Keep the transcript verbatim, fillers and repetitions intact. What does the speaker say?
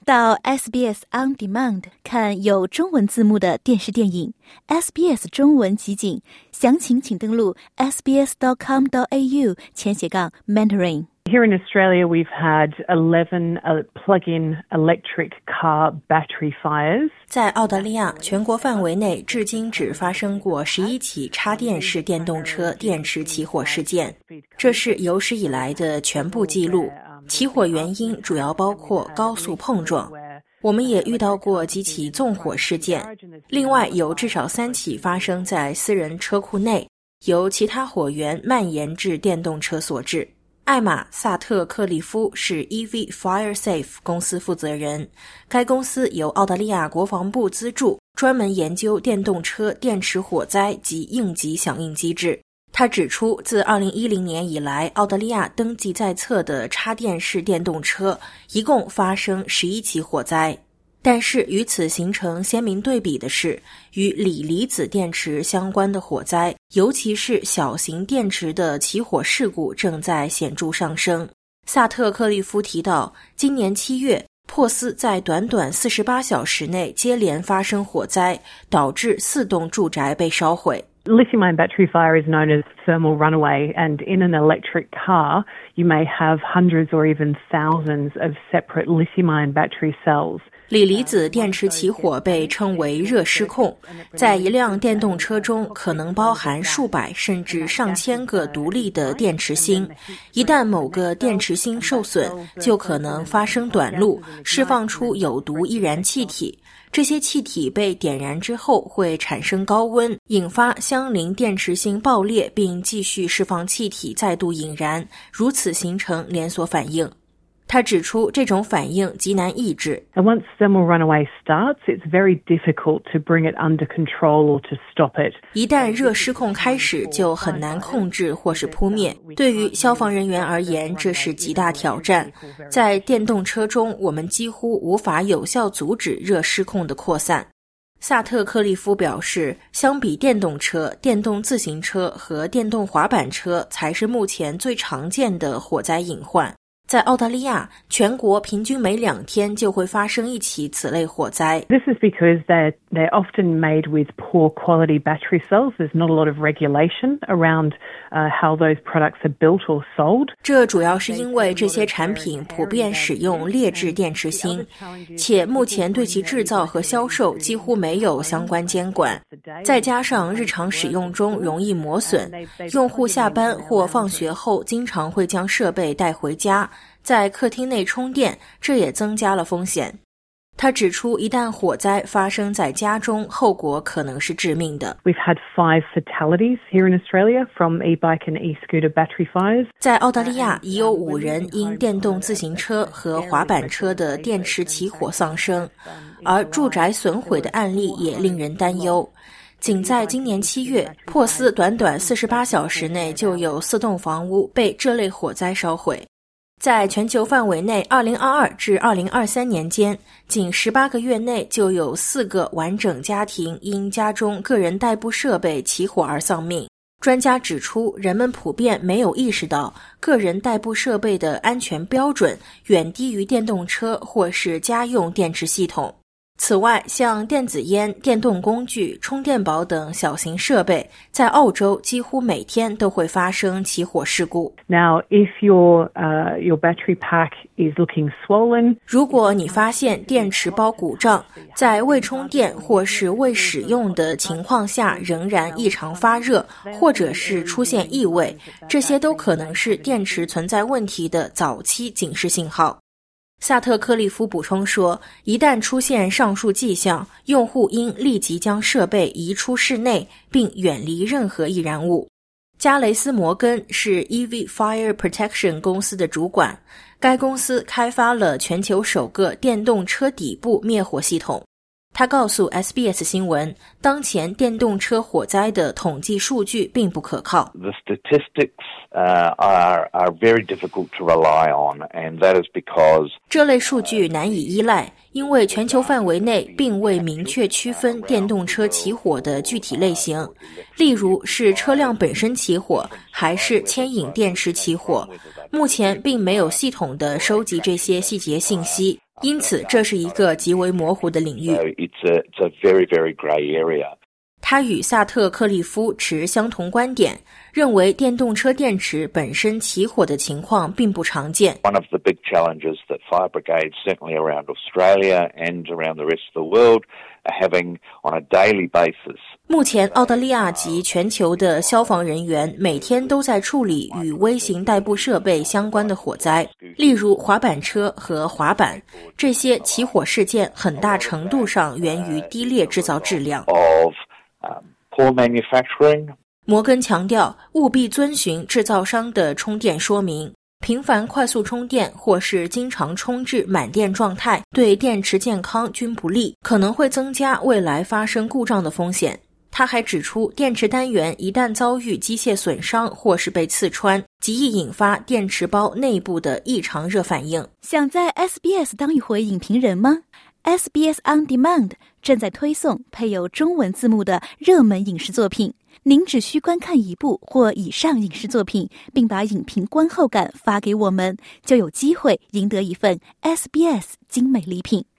到 S B S On Demand 看有中文字幕的电视电影 S B S 中文集锦，详情请登录 s b s dot com dot a u 前斜杠 mentoring。 Here in Australia, we've had eleven uh, plug-in electric car battery fires. 在澳大利亚，全国范围内至今只发生过十一起插电式电动车电池起火事件，这是有史以来的全部记录。起火原因主要包括高速碰撞。我们也遇到过几起纵火事件，另外有至少三起发生在私人车库内，由其他火源蔓延至电动车所致。艾玛·萨特克利夫是 E V FireSafe 公司负责人，该公司由澳大利亚国防部资助，专门研究电动车电池火灾及应急响应机制。他指出，自二零一零年以来，澳大利亚登记在册的插电式电动车一共发生十一起火灾。但是与此形成鲜明对比的是，与锂离子电池相关的火灾，尤其是小型电池的起火事故正在显著上升。萨特克利夫提到，今年七月，珀斯在短短四十八小时内接连发生火灾，导致四栋住宅被烧毁。 Lithium-ion battery fire is known as thermal runaway, and in an electric car, you may have hundreds or even thousands of separate lithium-ion battery cells. 锂离子电池起火被称为热失控，在一辆电动车中可能包含数百甚至上千个独立的电池芯，一旦某个电池芯受损，就可能发生短路，释放出有毒易燃气体。这些气体被点燃之后会产生高温，引发相邻电池芯爆裂，并继续释放气体再度引燃，如此形成连锁反应。他指出，这种反应极难抑制。 And once thermal runaway starts, it's very difficult to bring it under control or to stop it. 一旦热失控开始，就很难控制或是扑灭。对于消防人员而言，这是极大挑战。在电动车中，我们几乎无法有效阻止热失控的扩散。萨特克利夫表示，相比电动车，电动自行车和电动滑板车才是目前最常见的火灾隐患。在澳大利亚，全国平均每两天就会发生一起此类火灾。 This is because they're, they're often made with poor quality battery cells. There's not a lot of regulation around uh, how those products are built or sold. 这主要是因为这些产品普遍使用劣质电池芯，且目前对其制造和销售几乎没有相关监管。再加上日常使用中容易磨损，用户下班或放学后经常会将设备带回家，在客厅内充电，这也增加了风险。他指出，一旦火灾发生在家中，后果可能是致命的。 We've had five fatalities here in Australia from e-bike and e-scooter battery fires. 在澳大利亚，已有五人因电动自行车和滑板车的电池起火丧生，而住宅损毁的案例也令人担忧。仅在今年七月，珀斯短短四十八小时内就有四栋房屋被这类火灾烧毁。在全球范围内，二零二二至二零二三年间，仅十八个月内就有四个完整家庭因家中个人代步设备起火而丧命。专家指出，人们普遍没有意识到个人代步设备的安全标准远低于电动车或是家用电池系统。此外，像电子烟、电动工具、充电宝等小型设备，在澳洲几乎每天都会发生起火事故。 Now, if your uh, your battery pack is looking swollen, 如果你发现电池包鼓胀，在未充电或是未使用的情况下仍然异常发热，或者是出现异味，这些都可能是电池存在问题的早期警示信号。萨特克利夫补充说，一旦出现上述迹象，用户应立即将设备移出室内，并远离任何易燃物。加雷斯·摩根是 E V Fire Protection 公司的主管，该公司开发了全球首个电动车底部灭火系统。他告诉 S B S 新闻，当前电动车火灾的统计数据并不可靠。 The statistics uh, are, are very difficult to rely on, and that is because 这类数据难以依赖，因为全球范围内并未明确区分电动车起火的具体类型，例如是车辆本身起火，还是牵引电池起火。目前并没有系统地收集这些细节信息。 因此这是一个极为模糊的领域。 So it's a, it's a very, very grey area. 他与萨特克利夫持相同观点，认为电动车电池本身起火的情况并不常见。 One of the big challenges that fire brigades, certainly around Australia and around the rest of the world, are having on a daily basis. 目前澳大利亚及全球的消防人员每天都在处理与微型代步设备相关的火灾，例如滑板车和滑板。这些起火事件很大程度上源于低劣制造质量。 Of um, poor manufacturing. 摩根强调，务必遵循制造商的充电说明。频繁快速充电或是经常充至满电状态，对电池健康均不利，可能会增加未来发生故障的风险。他还指出，电池单元一旦遭遇机械损伤或是被刺穿，极易引发电池包内部的异常热反应。 想在 S B S 当一回影评人吗？ S B S On Demand 正在推送配有中文字幕的热门影视作品。您只需观看一部或以上影视作品，并把影评观后感发给我们，就有机会赢得一份 S B S 精美礼品。